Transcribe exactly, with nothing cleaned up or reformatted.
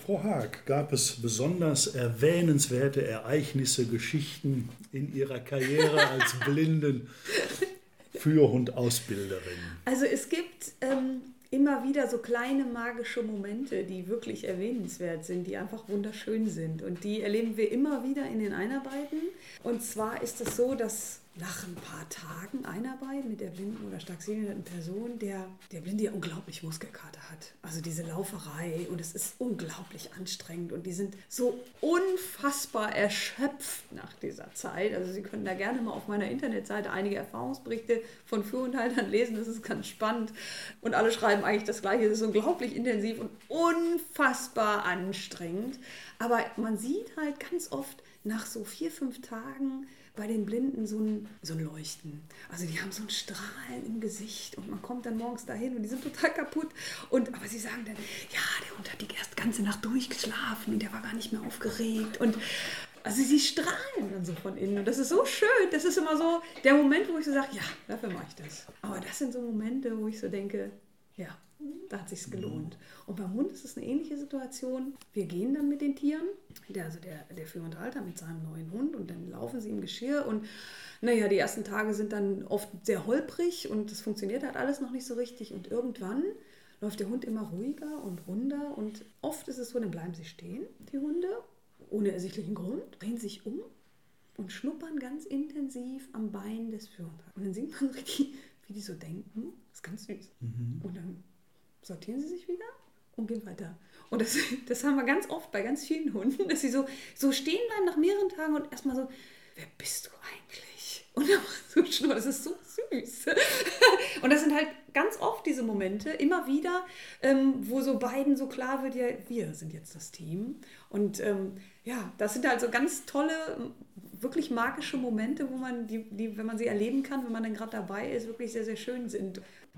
Frau Haag, gab es besonders erwähnenswerte Ereignisse, Geschichten in Ihrer Karriere als Blinden-Führhund-Ausbilderin? Also es gibt ähm, immer wieder so kleine magische Momente, die wirklich erwähnenswert sind, die einfach wunderschön sind. Und die erleben wir immer wieder in den Einarbeiten. Und zwar ist es so, dass nach ein paar Tagen Einarbeiten mit der blinden oder stark sehbehinderten Person, der, der Blinde ja unglaublich Muskelkater hat. Also diese Lauferei, und es ist unglaublich anstrengend und die sind so unfassbar erschöpft nach dieser Zeit. Also Sie können da gerne mal auf meiner Internetseite einige Erfahrungsberichte von Führhundhaltern lesen, das ist ganz spannend. Und alle schreiben eigentlich das Gleiche, es ist unglaublich intensiv und unfassbar anstrengend. Aber man sieht halt ganz oft nach so vier, fünf Tagen bei den Blinden so ein, so ein Leuchten. Also die haben so ein Strahlen im Gesicht und man kommt dann morgens dahin und die sind total kaputt. Und, aber sie sagen dann, ja, der Hund hat die erst ganze Nacht durchgeschlafen und der war gar nicht mehr aufgeregt. Und also sie strahlen dann so von innen und das ist so schön. Das ist immer so der Moment, wo ich so sage, ja, dafür mache ich das. Aber das sind so Momente, wo ich so denke, ja, da hat es sich gelohnt. Und beim Hund ist es eine ähnliche Situation. Wir gehen dann mit den Tieren, der, also der, der Führhundhalter mit seinem neuen Hund und dann laufen sie im Geschirr und naja, die ersten Tage sind dann oft sehr holprig und das funktioniert halt alles noch nicht so richtig und irgendwann läuft der Hund immer ruhiger und runder und oft ist es so, dann bleiben sie stehen, die Hunde, ohne ersichtlichen Grund, drehen sich um und schnuppern ganz intensiv am Bein des Führhundhalters. Und dann sieht man richtig, wie die so denken, das ist ganz süß. Mhm. Und dann sortieren sie sich wieder und gehen weiter. Und das, das haben wir ganz oft bei ganz vielen Hunden, dass sie so, so stehen bleiben nach mehreren Tagen und erstmal so, wer bist du eigentlich? Und dann so schnurren, das ist so süß. Und das sind halt ganz oft diese Momente, immer wieder, ähm, wo so beiden so klar wird, ja, wir sind jetzt das Team. Und ähm, ja, das sind halt so ganz tolle, wirklich magische Momente, wo man die, die, wenn man sie erleben kann, wenn man dann gerade dabei ist, wirklich sehr, sehr schön sind.